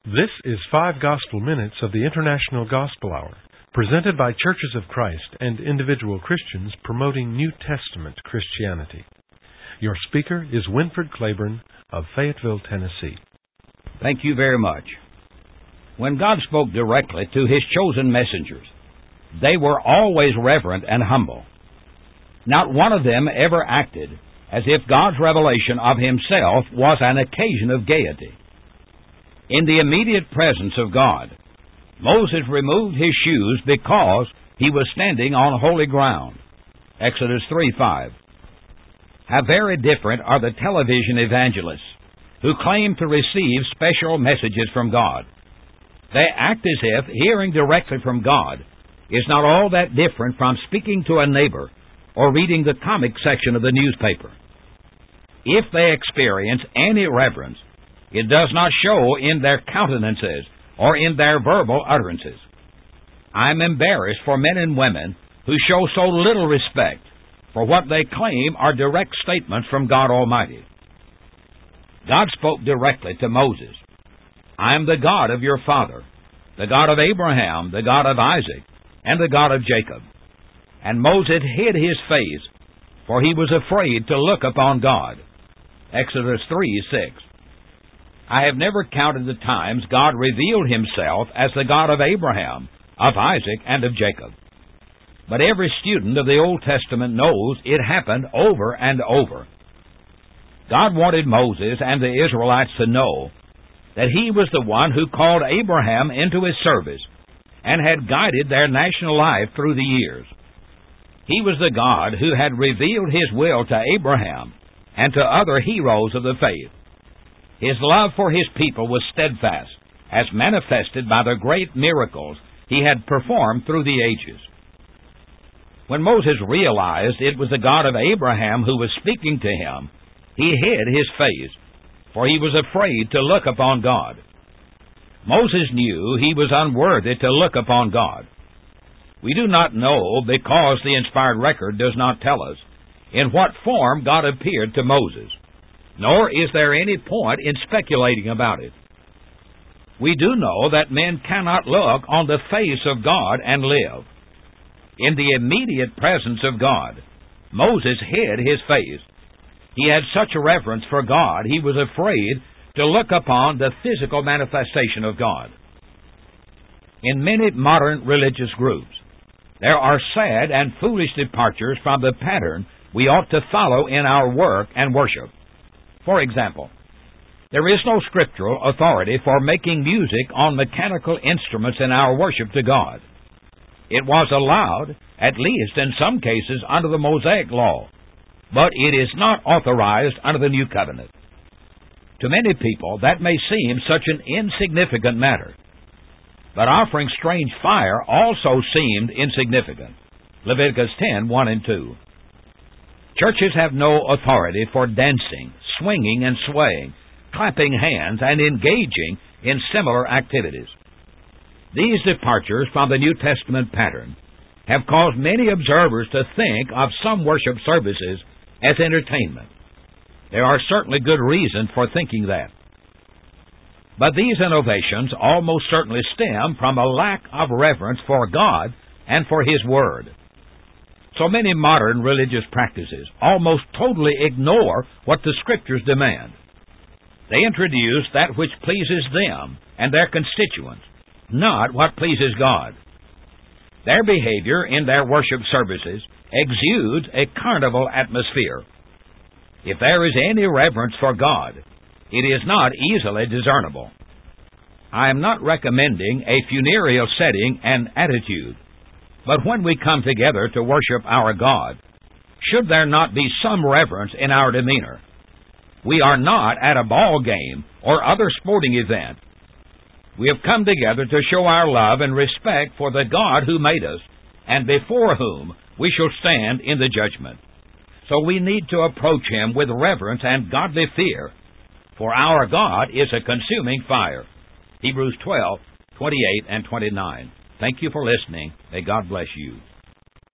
This is 5 Gospel Minutes of the International Gospel Hour, presented by Churches of Christ and individual Christians promoting New Testament Christianity. Your speaker is Winfred Claiborne of Fayetteville, Tennessee. Thank you very much. When God spoke directly to His chosen messengers, they were always reverent and humble. Not one of them ever acted as if God's revelation of Himself was an occasion of gaiety. In the immediate presence of God, Moses removed his shoes because he was standing on holy ground. Exodus 3:5. How very different are the television evangelists who claim to receive special messages from God. They act as if hearing directly from God is not all that different from speaking to a neighbor or reading the comic section of the newspaper. If they experience any reverence, it does not show in their countenances or in their verbal utterances. I am embarrassed for men and women who show so little respect for what they claim are direct statements from God Almighty. God spoke directly to Moses. I am the God of your father, the God of Abraham, the God of Isaac, and the God of Jacob. And Moses hid his face, for he was afraid to look upon God. Exodus 3:6. I have never counted the times God revealed Himself as the God of Abraham, of Isaac, and of Jacob. But every student of the Old Testament knows it happened over and over. God wanted Moses and the Israelites to know that He was the one who called Abraham into His service and had guided their national life through the years. He was the God who had revealed His will to Abraham and to other heroes of the faith. His love for His people was steadfast, as manifested by the great miracles He had performed through the ages. When Moses realized it was the God of Abraham who was speaking to him, he hid his face, for he was afraid to look upon God. Moses knew he was unworthy to look upon God. We do not know, because the inspired record does not tell us, in what form God appeared to Moses, nor is there any point in speculating about it. We do know that men cannot look on the face of God and live. In the immediate presence of God, Moses hid his face. He had such a reverence for God, he was afraid to look upon the physical manifestation of God. In many modern religious groups, there are sad and foolish departures from the pattern we ought to follow in our work and worship. For example, there is no scriptural authority for making music on mechanical instruments in our worship to God. It was allowed, at least in some cases, under the Mosaic Law, but it is not authorized under the New Covenant. To many people, that may seem such an insignificant matter, but offering strange fire also seemed insignificant. Leviticus 10:1 and 2. Churches have no authority for dancing, swinging and swaying, clapping hands, and engaging in similar activities. These departures from the New Testament pattern have caused many observers to think of some worship services as entertainment. There are certainly good reasons for thinking that. But these innovations almost certainly stem from a lack of reverence for God and for His Word. So many modern religious practices almost totally ignore what the Scriptures demand. They introduce that which pleases them and their constituents, not what pleases God. Their behavior in their worship services exudes a carnival atmosphere. If there is any reverence for God, it is not easily discernible. I am not recommending a funereal setting and attitude, but when we come together to worship our God, should there not be some reverence in our demeanor? We are not at a ball game or other sporting event. We have come together to show our love and respect for the God who made us, and before whom we shall stand in the judgment. So we need to approach Him with reverence and godly fear, for our God is a consuming fire. Hebrews 12:28 and 29. Thank you for listening. May God bless you.